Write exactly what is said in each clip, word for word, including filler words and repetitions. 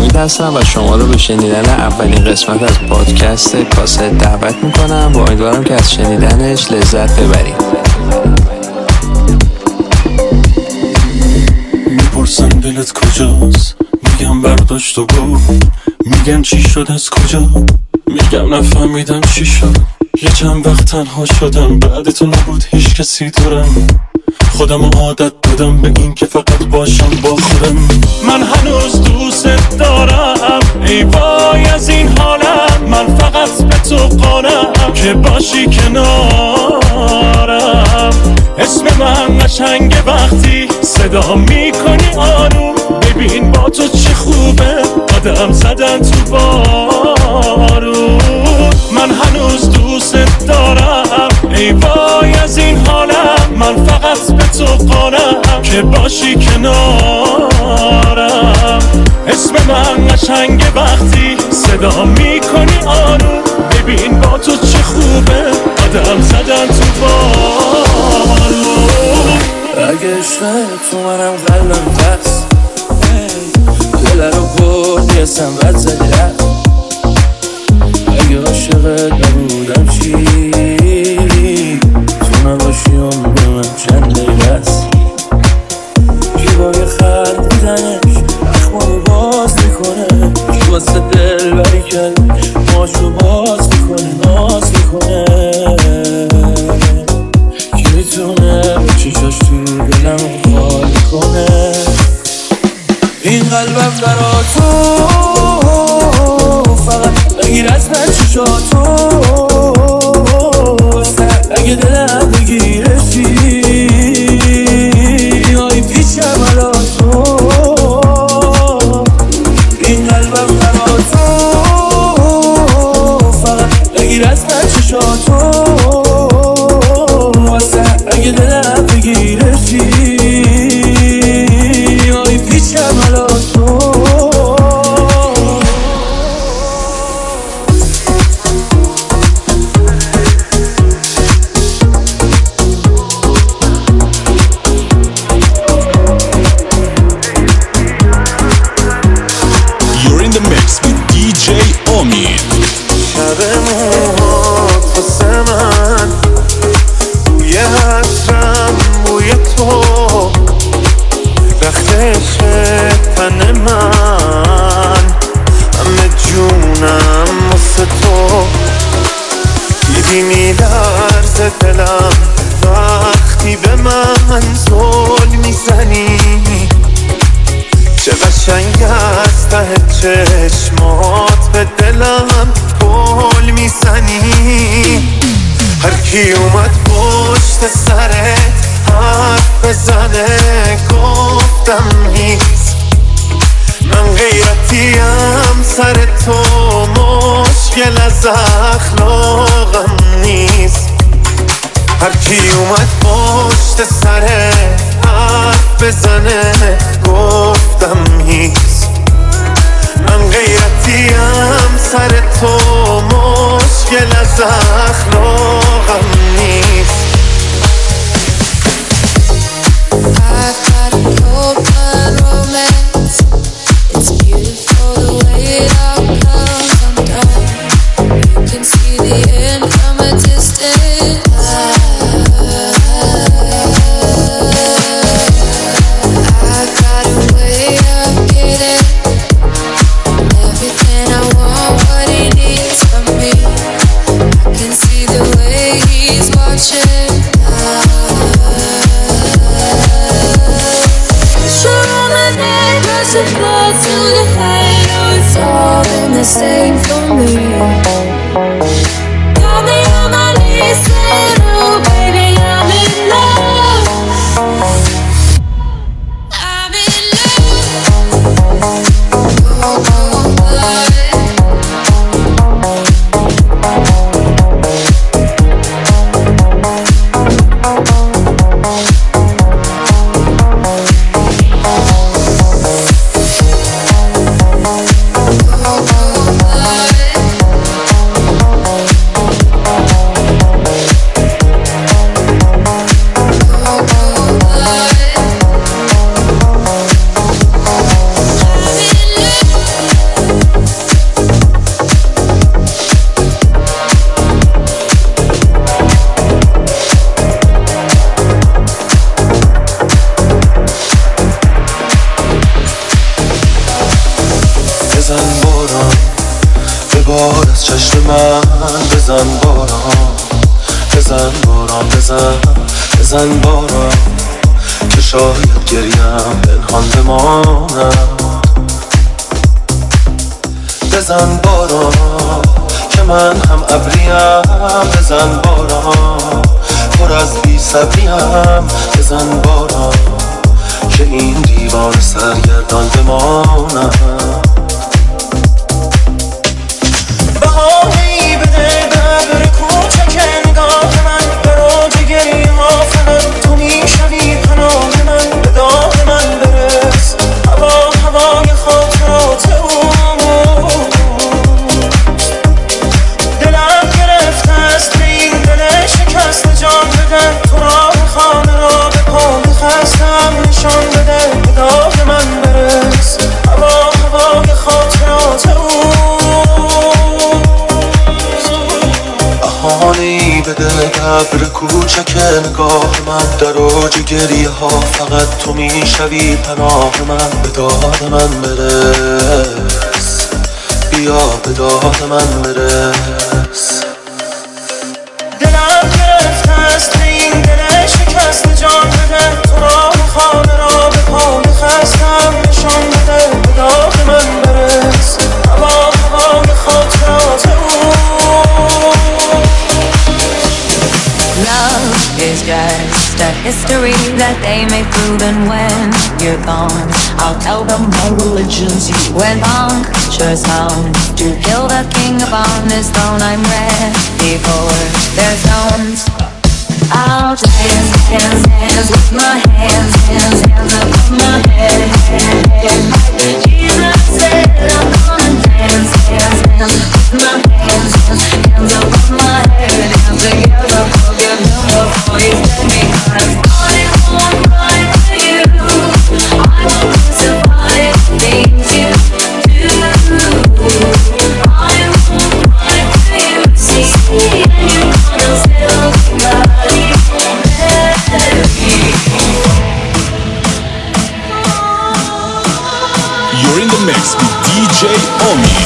امید هستم و شما رو به شنیدن اولین قسمت از پادکست کاست دعوت میکنم و امیدوارم که از شنیدنش لذت ببرید. میپرسن دلت کجاست، میگم برداشت و برو. میگن چی شد از کجا، میگم نفهمیدم چی شد. یه چند وقت تنها شدم، بعد تو نبود هیچ کسی دورم. خودم عادت دادم به این که فقط باشم با خودم. من هنوز دوست دارم، ای وای از این حالم. من فقط به تو قانم که باشی کنارم. اسم من قشنگه وقتی صدا میکنی آروم. ببین با تو چه خوبه قدم زدن تو بارون. من هنوز دوست دارم، ای وای از این حالم. من فقط به تو قانم که باشی کنارم. اسم من قشنگه وقتی صدا میکنی آروم. ببین با تو چه خوبه قدم زدن تو بارون. اگه عشق تو منم قلبم پس دل رو بردی اصلا بد زدی رفت. اگه عاشقت نبودم چی، تو نباشی عمر من چنده بس. جیبای خندیدنش اخمانو باز میکنه، کی واسه دل بری کرد ماشو باز میکنه، ناز میکنه. کی میتونه به چشاش تو دلم خالی کنه. این قلبم برا تو فقط بگیر از من چشاتو. اگه دلم بگیره چی، آی پیچم الان تو. این قلبم برا تو فقط بگیر از من چشاتو. اگه دلم بگیره چی، آی پیچم الان تو. شب موهات واسه من بوی عطرم، بوی تو رختش تن من. همه جونم واسه تو. دیدی میلرزه دلم وقتی به من زل میزنی. چه قشنگ از ته چشمات به دلم گل میزنی. هر کی اومد پشت سرت حرف بزنه گفتم نیست. من غیرتیم سر تو، مشکل از اخلاقم نیست. هر کی اومد پشت سرت حرف بزنه گفتم نیست. من غیرتیم سر تو، مشکل از اخلاقم نیست. I gotta hold my romance. It's beautiful the way it all comes undone. You can see the end from a distance. I got a way of getting everything I want, what he needs from me. I can see the way he's watching. Shoot on my neck, rushing blood to the head. Oh, it's all been the same for me. Got me on my knees saying, oh baby, I'm in love. I'm in love. Oh, oh, oh, oh, oh. من بزن باران، بزن باران، بزن بزن باران که شاید گریم پنهان بمانم. بزن باران که من هم ابریم، بزن باران پر از بی صبریم. بزن باران که این دیوار سرگردان بمانم. بهانه‌ای بده در کوچک نگاه من، برای گریه ها فقط تو میشوی پناه من. به داغ من برس هوا هوای خاطرات او، دلم گرفته است به این دل شکست جان بده. تو راه خانه را به پا خستم نشان بده. به داغ من برس هوا هوای خاطرات او. بهانه‌ای بده قبر کوچک نگاه من، در اوج گریه ها فقط تو میشوی پناه من. به داد من برس، بیا به داد من برس. دلم گرفته است به این دل شکست جان بده. تو راه خانه را به پا خستم نشان بده. به داد من برس هوا هوای خاطرات او. Love is just a history that they made through. Then when you're gone, I'll tell them my religion's you. When punctures sound to kill the king upon his throne, I'm ready for their stones. I'll dance, dance, dance with my hands, hands, hands above my head, head, head. Jesus said I'm gonna dance, dance, dance with my hands, hands, hands above my head. Hands together, forgive him before he's dead, because I won't cry for you. I won't crucify the things you do. I won't cry for you, see, and you're gonna still love me. You're in the mix with D J Omi.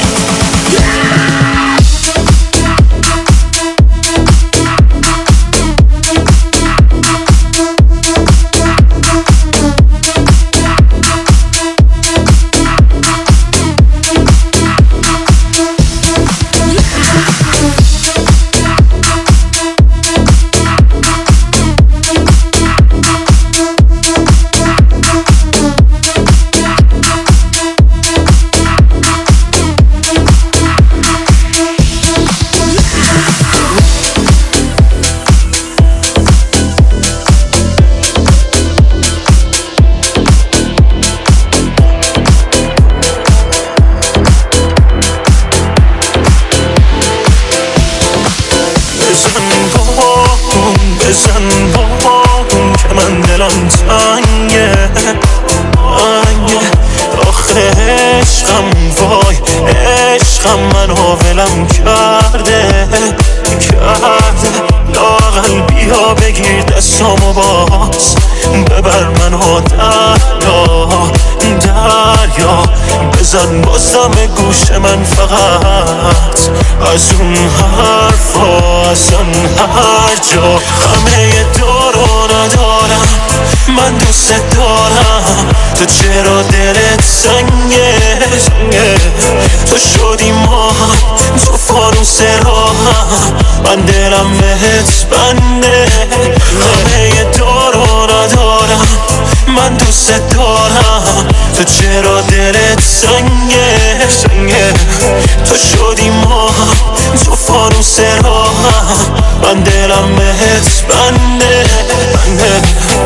بزن بارون که من دلم تنگه تنگه. آخه عشقم وای عشقم منو ولم کرده کرده. لااقل بیا بگیر دستامو باز ببر منو دریا دریا. بزن بازم گوش من فقط از اون حرفا از اون هر جا. همه دارو ندارم من دوست دارم. تو چرا دلت سنگه سنگه؟ تو شدی ما تو فانوس راهم من دلم بهت بنده. همه دارو ندارم من دوست دارم. تو چرا دلت سنگه سنگه؟ تو شدی ما تو فانوس راهم من دلم بهت بنده بنده.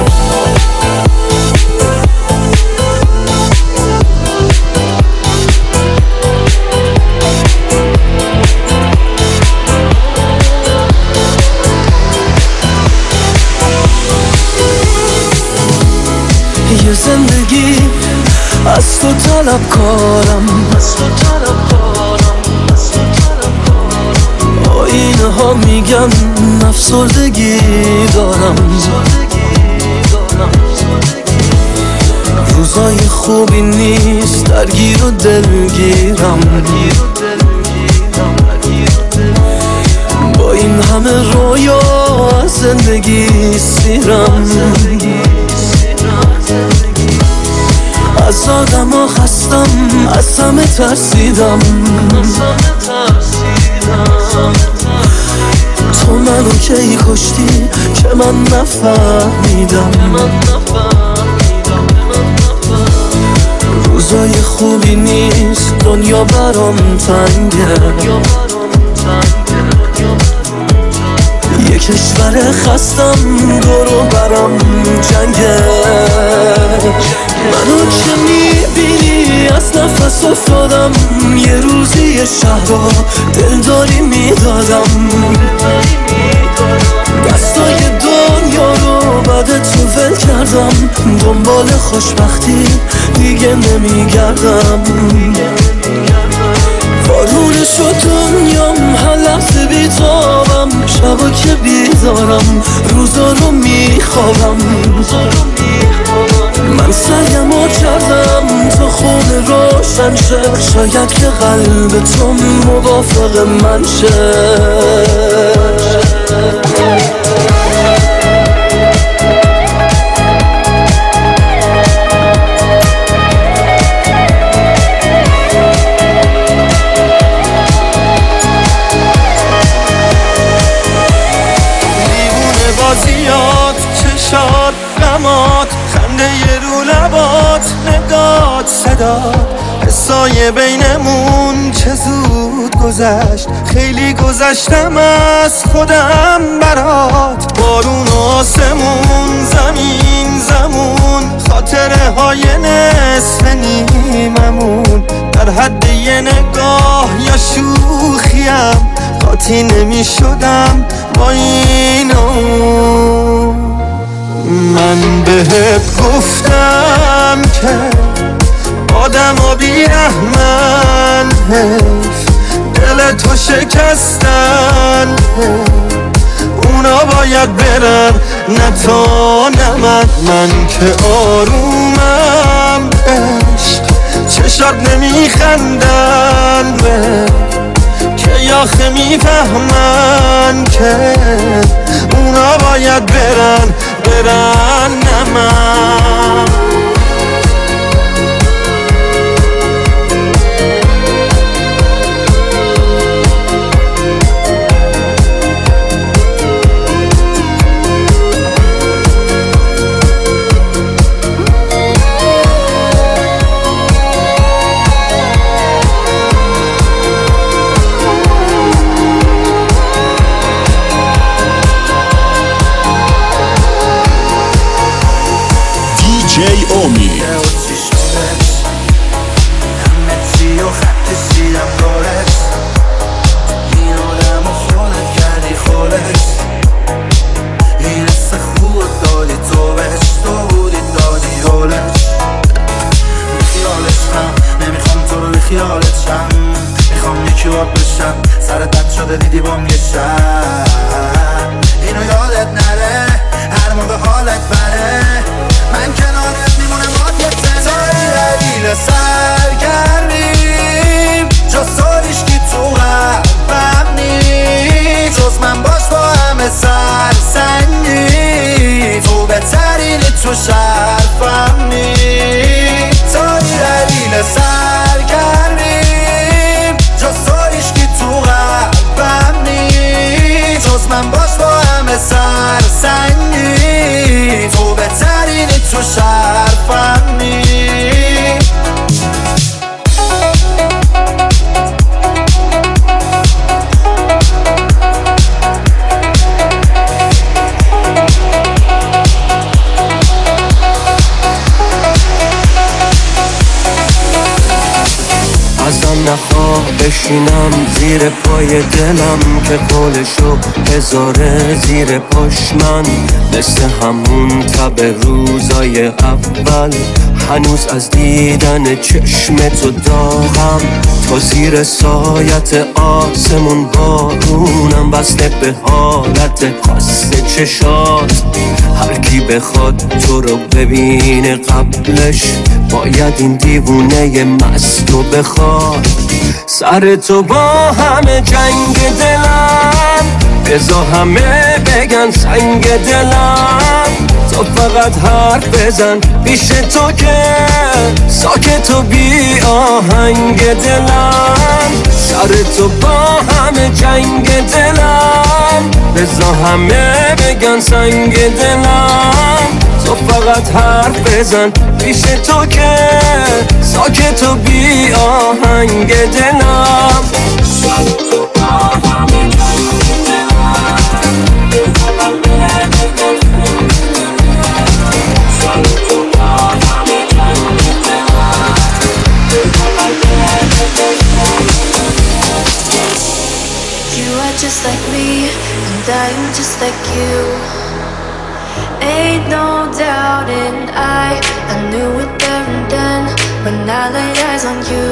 یه زندگی از تو طلب کارم از تو طلب کارم از تو طلب کارم. آینه ها میگن افسردگی دارم. روزای خوبی نیست درگیر و دلگیرم. این همه رویا از زندگی سیرم، از آدم ها خستم، از همه ترسیدم. تو منو کی کشتی که من نفهمیدم. روزای خوبی نیست، دنیا برام تنگه. یه کشور خستم، دورو برام جنگه. منو که میبینی از نفس افتادم، یه روزی یه شهرها دلداری میدادم. دستای دنیا رو بعد تو ول کردم، دنبال خوشبختی دیگه نمیگردم. بارونه شد دنیام، هر لحظه بیتابم، شبا که بیدارم، روزا رو میخوابم. من سعیمو کردم تو خونه روشن شه، شاید که قلب تو موافق من شه. بازیات، چشات، غمات، خنده یه رو لبات، نگات، صدات، حسای بینمون چه زود گذشت. خیلی گذشتم از خودم برات. بارون و آسمون، زمین زمون، خاطره های نصف نیممون، در حد یه نگاه یا شوخیم قاطی نمی شدم با اینو. من بهت گفتم که آدم ها بیرحمن، دل تو شکستن، اونا باید برن نه تو نه من. من که آرومم عشق، چشات نمیخندن به که آخه میفهمن که اونا باید برن برن نه من. دی جی اومی. همه چی و خط کشیدم دارش، این آدم و خودت کردی خودش. این حس خوب دادی تو بهش، تو بودی دادی حالش. بیخیالش هم نمیخوام تو رو بیخیالت شم، میخوام یکی بار بشم سرت بد شده دیدی بام یه شب. اینو یادت نره هر موقع حالت بره، من کنارت میمونم باد یه تنه. تایی ردیل سرگرمیم، جز تو هیچکی تو قلبم نیست، جز من باش با همه سرسنگی، تو بهترینی تو شرفم نیست. تایی ردیل سرگرمیم، جز تو هیچکی تو قلبم نیست، جز من باش با همه سرسنگی، تو بهترینی تو شرفم نیست. ازم نخواه بشینم زیر پای دلم، که قولشو بذاره زیر پاش. من مثل همون تب روزای اول، هنوز از دیدن چشم تو داغم. تو زیر سایت آسمون بارونم، بسته به حالت خسته چشات. هر کی بخواد تو رو ببینه قبلش، باید این دیوونه مستو بخواد. سر تو با همه جنگ دلم، بذار همه بگن سنگ دلم، تو فقط حرف بزن پیش تو که ساکت و بی آهنگ دلم، سر تو با همه جنگ دلم، بذار همه بگن سنگ دلم، تو فقط حرف بزن پیش تو که ساکت و بی آهنگ دلم. Just like me, and I'm just like you. Ain't no doubting, I I knew it there and then when I laid eyes on you.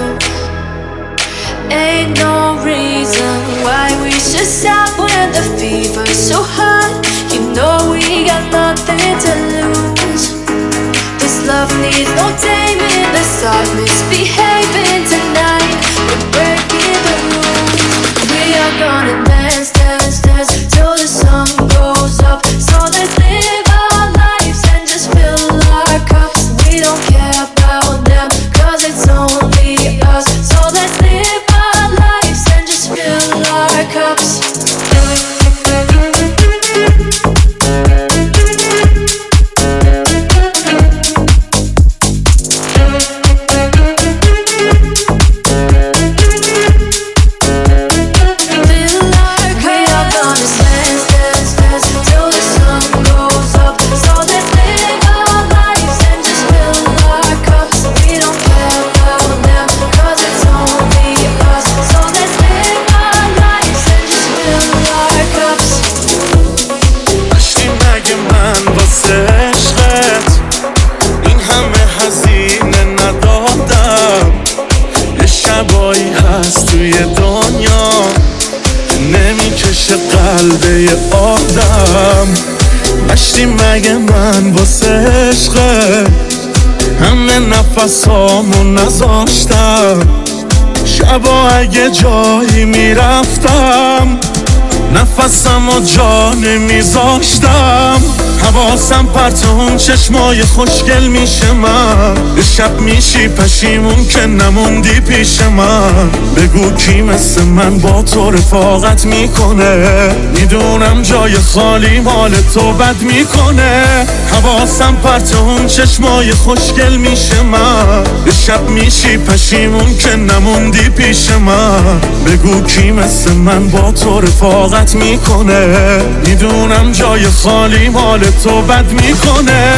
Ain't no reason why we should stop when the fever's so hot. You know we got nothing to lose. This love needs no taming. Let's start misbehaving tonight. We're breaking the rules. We are gonna dance, dance, dance till the sun goes up. So let's live our lives and just fill our cups. We don't care about them, cause it's only us. So let's live our lives and just fill our cups. مگه من واسه عشقت همه نفسامو نذاشتم، شبا اگه جایی میرفتم نفسمو جا نمیذاشتم، حواسم پرت اون چشمای خوشگل میشه من، به شب میشی پشیمون که نموندی پیش من، بگو کی مثل من با تو رفاقت میکنه، میدونم جای خالی مال تو بد میکنه، حواسم پرت اون چشمای خوشگل میشه من، به شب میشی پشیمون که نموندی پیش من، بگو کی مثل من با تو رفاقت میکنه، میدونم جای خالی مال تو بد میکنه.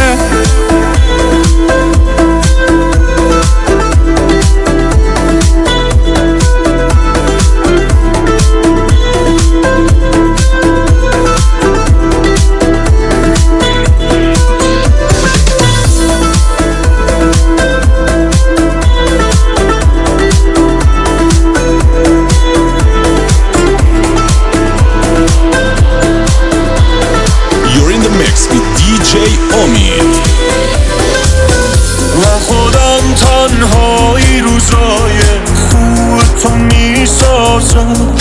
و خودم تنهایی روزای خوب تو میسازم،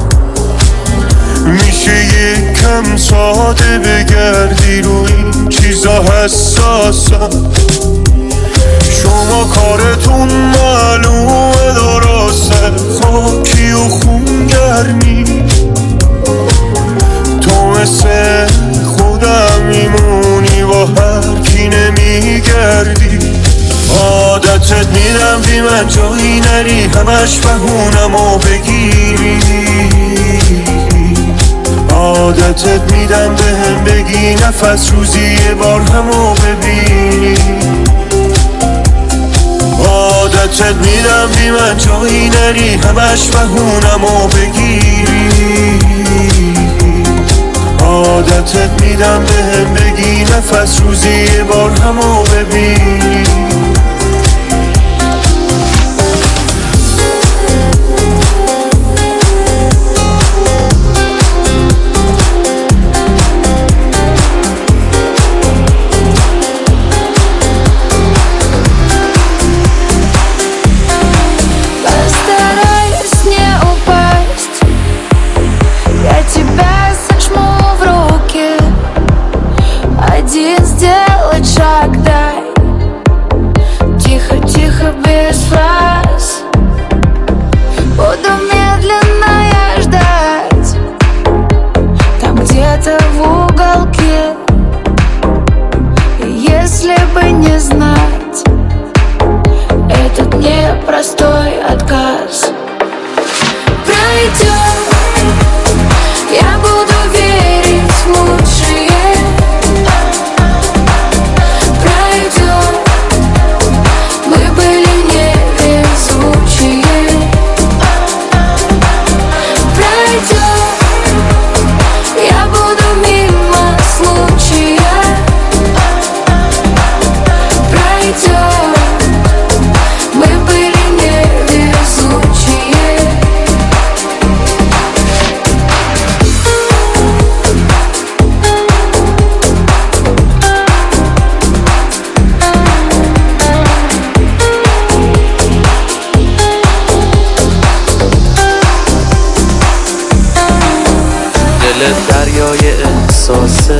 میشه یک کم ساده بگردی رو این چیزا حساسم، شما کارتون معلومه درسته، خاکی و خونگرمی، تو مثل خودم میمونی با هر کی نمیگردی، عادتت میدم بی من جایی نری، همش بهونمو بگیری، عادتت میدم به هم بگی نفس روزی یه بار همو ببینی، عادتت میدم بی من جایی نری، همش بهونمو بگیری، عادتت میدم به هم بگی نفس روزی یه بار همو ببینی. Постараюсь не упасть, я тебя шаг дай. Тихо-тихо, без фраз. Буду медленно я ждать. Там где-то в уголке. И если бы не знать этот непростой отказ, пройдет, я буду верить в лучшее. Пройдет, мы были невезучие. Пройдет, я буду мимо случая. Пройдет, мы были невезучие. دل دریای احساسه،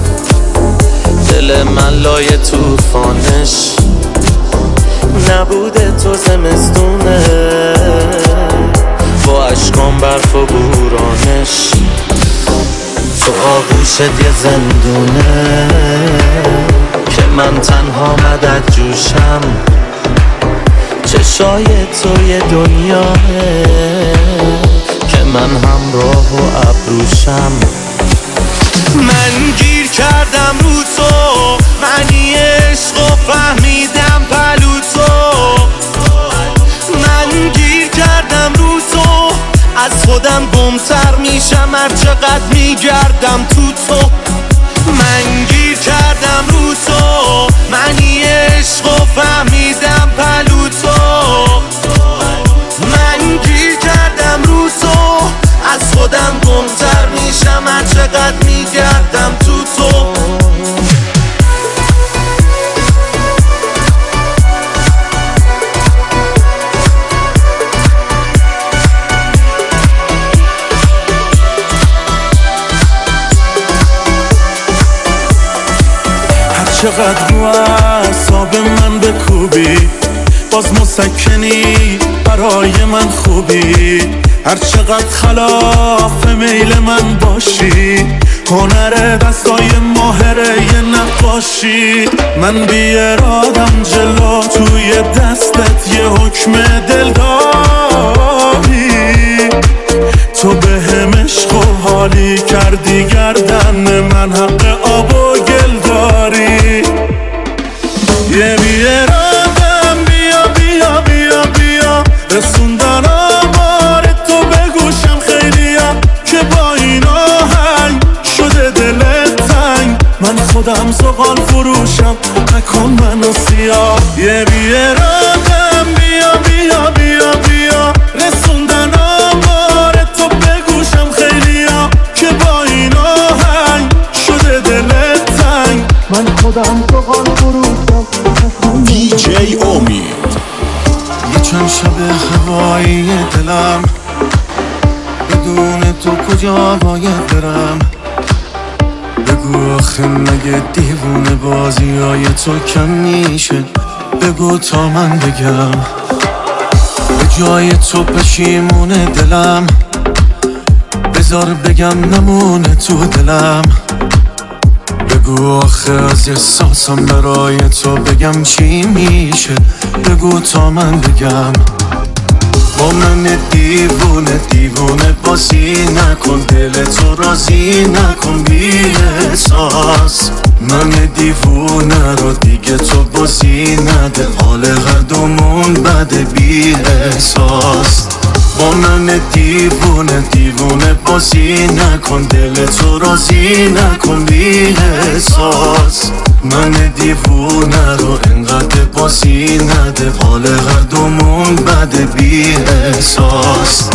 دل من لای توفانش. نبوده تو زمستونه با عشقان برف و بورانش. تو آغوشت یه زندونه که من تنها مدد جوشم. چشای تو یه دنیاه که من همراه و ابروشم. من گیر کردم رو تو، معنی عشق و فهمیدم پلو تو. من گیر کردم رو تو، از خودم گمتر میشم هر چقدر میگردم تو تو. من گیر کردم رو تو، معنی عشق و فهمیدم پلو تو. من گیر کردم رو تو، از خودم گمتر میشم هر چقدر میگردم تو تو. هر چقدر رو اعصاب من بکوبی باز مسکنی برای من خوبی. هر چقدر خلاف میل من باشی، هنر دستای ماهره یه نقاشی. من بی ارادم جلو توی دستت یه حکم دل داری. تو به هم عشق و حالی کردی گردن من، حق آب و گل داری. یه بی ارادم بیا بیا بیا بیا، رسوندن آمار تو به گوشم خیلیا که با این آهنگ شده دلت تنگ. من خودم زغال فروشم نکن منو سیاه. یه بی ارادم بیا بیا بیا بیا، رسوندن آمار تو به گوشم خیلیا که با این آهنگ شده دلت تنگ. من خودم زغال فروشم. دی جی امید. یه چند شب هوایی دلم، بدون تو کجا باید برم؟ بگو آخه مگه دیوونه بازی های تو کم میشه؟ بگو تا من بگم. به جای تو پشیمونه دلم، بذار بگم نمونه تو دلم. بگو آخه از احساسم برای تو بگم چی میشه؟ بگو تا من بگم. با من دیوونه دیوونه بازی نکن، دل تو راضی نکن بی احساس. من دیوونه رو دیگه تو بازی نده، حال هر دومون بده بی احساس. با من دیوونه دیوونه بازی نکن، دل تو راضی نکن بی احساس. من دیوونه رو انقدر بازی نده، حال هر دومون بده بی احساس.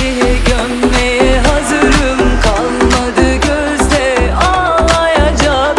Hazırım kalmadı gözde ağlayacak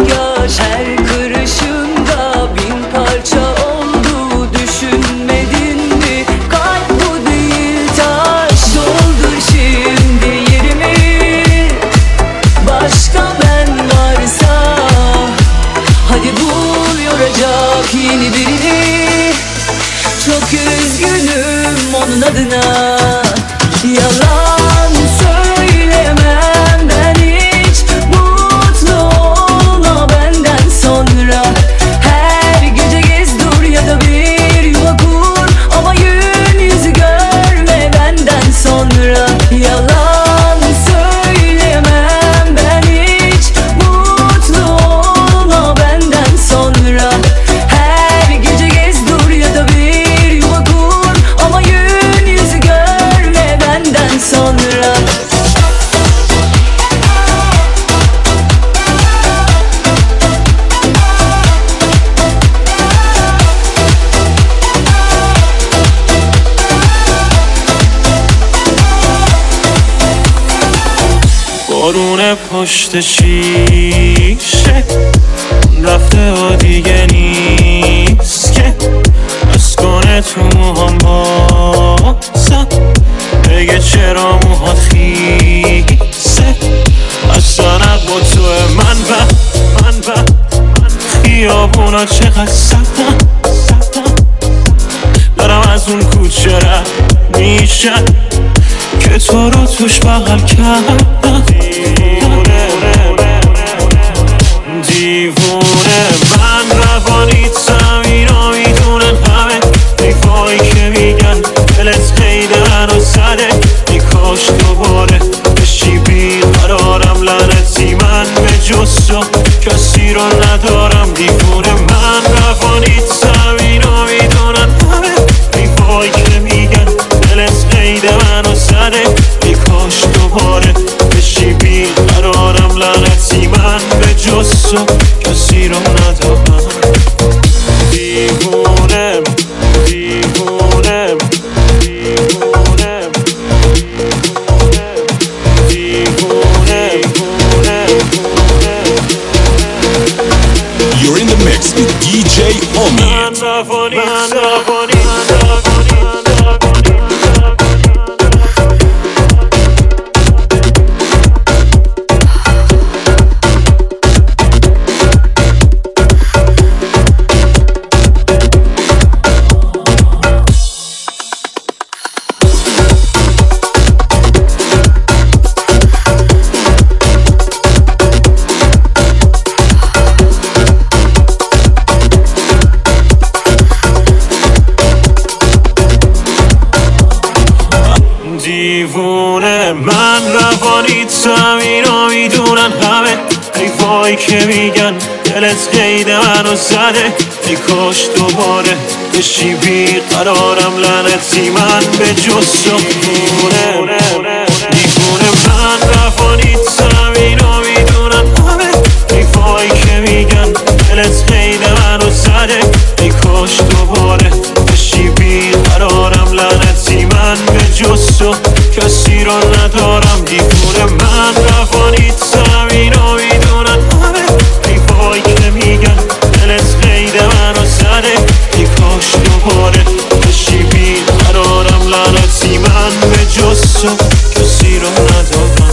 بارون پشت شیشه رفته و دیگه نیست که بس کنه تو موهام بازم بگه چرا موهات خیسه اصلا با تو من و من و خیابونا چقدر سفتم دارم از اون کوچه رد میشم که تو رو توش بغل کردم دیوونه دیوونه من روانیتم اینو میدونن همه ریفایی که میگن دلت قید منو زده میکاش دوباره بشی بیقرارم لعنتی من به جز تو کسی رو ندارم دیوونه من روانیتم اینو میدونن همه ریفایی که میگن دلت قید منو زده میکاش دوباره بشی بیقرارم لعنتی من به جز تو کسی رو ندارم دیوونم دیوونم دیوونم دیوونم You're in the mix with دی جی Omi. من رفانی من رفانی دیوونه من روانیتم اینو میدونن همه حیفایی که میگن دلت قید منو زده ای کاش دوباره بشی بیقرارم لعنتی من به جز تو دیوونه دیوونه من روانیتم اینو میدونن همه حیفایی که میگن دلت قید منو زده ای کاش دوباره بشی بیقرارم لعنتی من به جز تو کسی رو ندارم دیوونه من روانیتم اینو میدونن همه حیفایی که میگن دلت قید منو زده ای کاش دوباره بشی بیقرارم لعنتی من به جز تو کسی رو ندارم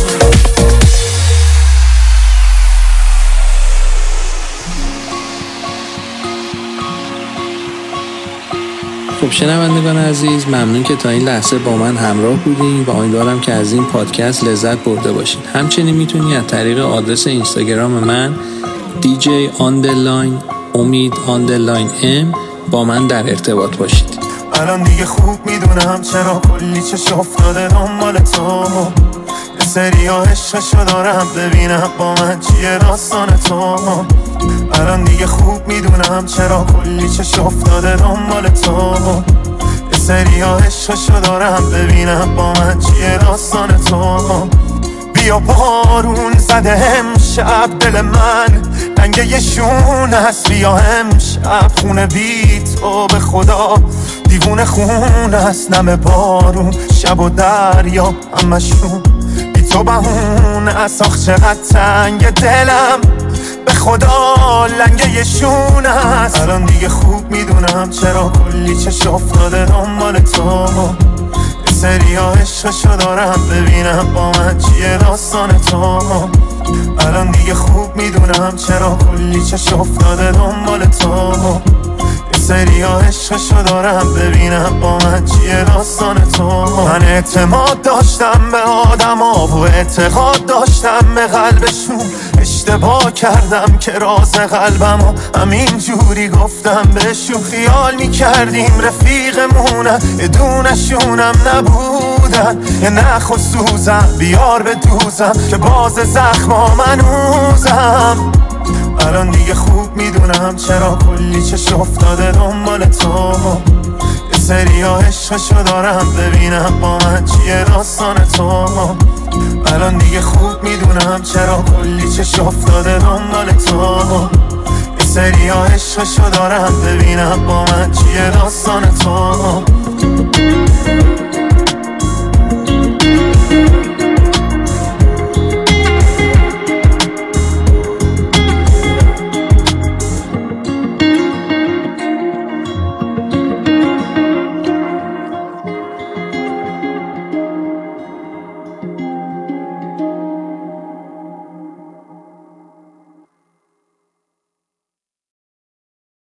خب شنوندگان عزیز، ممنون که تا این لحظه با من همراه بودین و امیدوارم که از این پادکست لذت برده باشین. همچنین میتونی از طریق آدرس اینستاگرام من دی جی آندرلاین امید آندرلاین ام با من در ارتباط باشید. الان دیگه خوب میدونم چرا کلی چش افتاده دنبال تو یه سری ها عشقشو دارم ببینم با من چیه داستان تو الان دیگه خوب میدونم چرا کلی چش افتاده دنبال تو یه سری ها عشقشو دارم ببینم با من چیه داستان تو بیا بارون زده امشب دل من رنگ یه شون هست بیا امشب خونه بی تو به خدا دیوونه خون هست نم بارون شب و دریا همشون بی تو بهون از آخ چقدر تنگ دلم به خدا لنگه یه شون هست الان دیگه خوب میدونم چرا کلی چش افتاده دنبال تو یه سری ها عشقشو دارم ببینم با من چیه داستان تو الان دیگه خوب میدونم چرا کلی چش افتاده دنبال تو یه سری ها عشقشو دارم ببینم با من چیه داستان تو من اعتماد داشتم به آدم ها و اعتقاد داشتم به قلبشون اشتباه کردم که راز قلبم و همین جوری گفتم بهشون خیال میکردیم رفیقمونن یه دونشونم نبودن یه نخ و سوزم بیار به دوزم که باز زخما منوزم الان دیگه خوب میدونم چرا کلی چش افتاده دنبال تو یه سری ها عشقشو دارم ببینم با من چیه داستان تو الان دیگه خوب میدونم چرا کلی چش افتاده دنبال تو یه سری ها عشقشو دارم ببینم با من چیه داستان تو